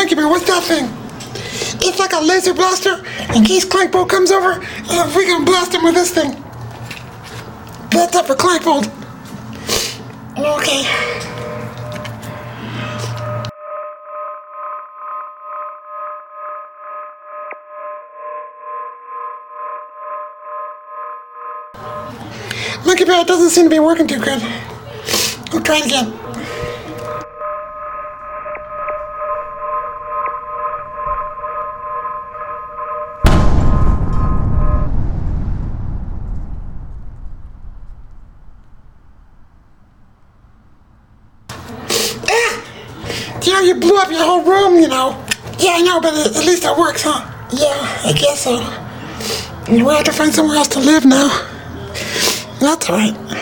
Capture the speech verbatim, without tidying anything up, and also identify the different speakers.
Speaker 1: Monkey Bear, what's that thing? It's like a laser blaster. In case Clankbolt comes over, uh, we can blast him with this thing. That's up for Clankbolt. Okay. Monkey Bear, it doesn't seem to be working too good. We'll try it again. You know, you blew up your whole room, you know. Yeah, I know, but at least it works, huh? Yeah, I guess so. We have to find somewhere else to live now. That's all right.